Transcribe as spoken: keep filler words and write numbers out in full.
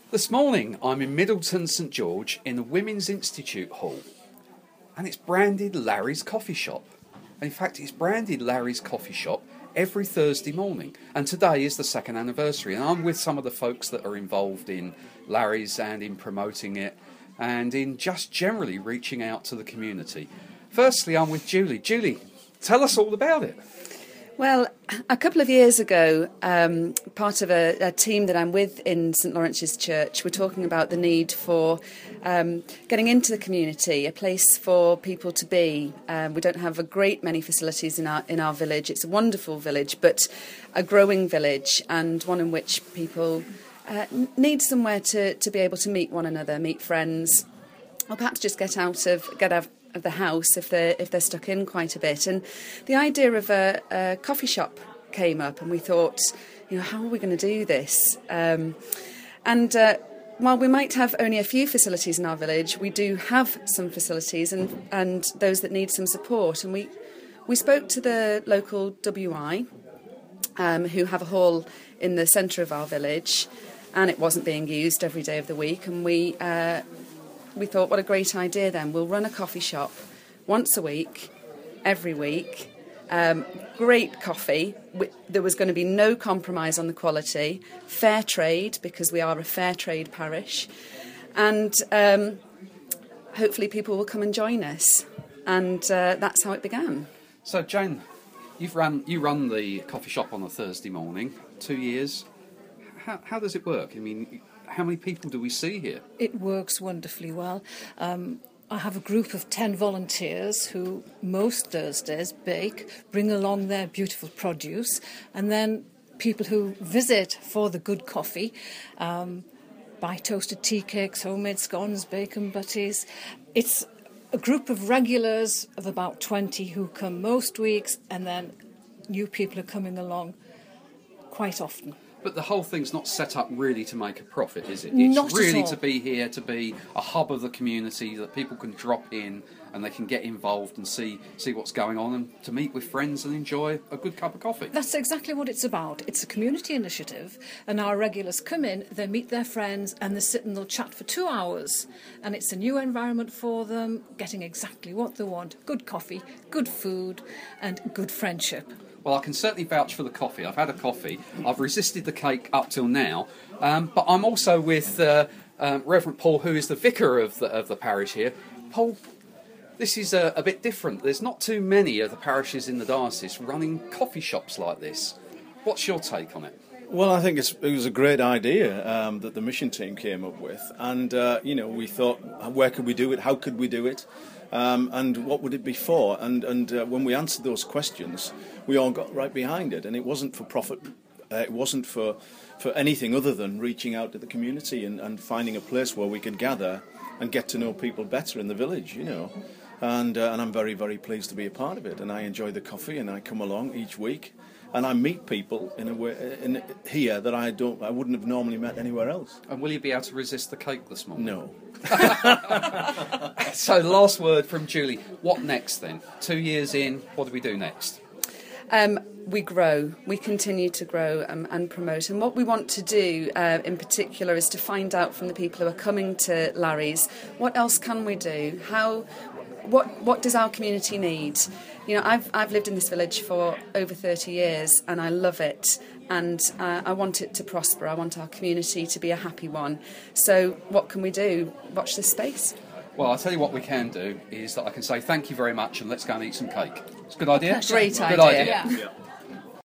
This morning I'm in Middleton St George in the Women's Institute Hall, and it's branded Larry's Coffee Shop. In fact, it's branded Larry's Coffee Shop every Thursday morning, and today is the second anniversary, and I'm with some of the folks that are involved in Larry's and in promoting it and in just generally reaching out to the community. Firstly, I'm with Julie. Julie, tell us all about it. Well, a couple of years ago, um, part of a, a team that I'm with in St Lawrence's Church, we're talking about the need for um, getting into the community, a place for people to be. Um, we don't have a great many facilities in our in our village. It's a wonderful village, but a growing village, and one in which people uh, need somewhere to, to be able to meet one another, meet friends, or perhaps just get out of get out. of the house if they're if they're stuck in quite a bit. And the idea of a, a coffee shop came up, and we thought, you know, how are we going to do this? Um, and uh, while we might have only a few facilities in our village, we do have some facilities and and those that need some support. And we we spoke to the local W I, um, who have a hall in the centre of our village, and it wasn't being used every day of the week. And we uh, We thought, what a great idea then. We'll run a coffee shop once a week, every week. Um, great coffee. There was going to be no compromise on the quality. Fair trade, because we are a fair trade parish. And um, hopefully people will come and join us. And uh, that's how it began. So, Jane, you've run, you run the coffee shop on a Thursday morning, two years. How, how does it work? I mean, how many people do we see here? It works wonderfully well. Um, I have a group of ten volunteers who most Thursdays bake, bring along their beautiful produce, and then people who visit for the good coffee um, buy toasted tea cakes, homemade scones, bacon butties. It's a group of regulars of about twenty who come most weeks, and then new people are coming along quite often. But the whole thing's not set up really to make a profit, is it? Not It's really at all. to be here, to be a hub of the community, that people can drop in and they can get involved and see see what's going on, and to meet with friends and enjoy a good cup of coffee. That's exactly what it's about. It's a community initiative, and our regulars come in, they meet their friends, and they sit and they'll chat for two hours. And it's a new environment for them, getting exactly what they want: good coffee, good food, and good friendship. Well, I can certainly vouch for the coffee. I've had a coffee. I've resisted the cake up till now. Um, but I'm also with uh, um, Reverend Paul, who is the vicar of the, of the parish here. Paul, this is a, a bit different. There's not too many of the parishes in the diocese running coffee shops like this. What's your take on it? Well, I think it's, it was a great idea um, that the mission team came up with. And, uh, you know, we thought, where could we do it? How could we do it? Um, and what would it be for? And, and uh, when we answered those questions, we all got right behind it. And it wasn't for profit. Uh, it wasn't for, for anything other than reaching out to the community and, and finding a place where we could gather and get to know people better in the village, you know. And, uh, and I'm very, very pleased to be a part of it. And I enjoy the coffee, and I come along each week. And I meet people in a way in here that I don't, I wouldn't have normally met anywhere else. And will you be able to resist the cake this morning? No. So, last word from Julie. What next then? Two years in, what do we do next? Um, we grow, we continue to grow um, and promote. And what we want to do uh, in particular is to find out from the people who are coming to Larry's, what else can we do? How, what, what does our community need? You know, I've I've lived in this village for over thirty years, and I love it, and uh, I want it to prosper. I want our community to be a happy one. So what can we do? Watch this space. Well, I'll tell you what we can do is that I can say thank you very much, and let's go and eat some cake. It's a good idea? Great Good idea. idea. Yeah. Yeah.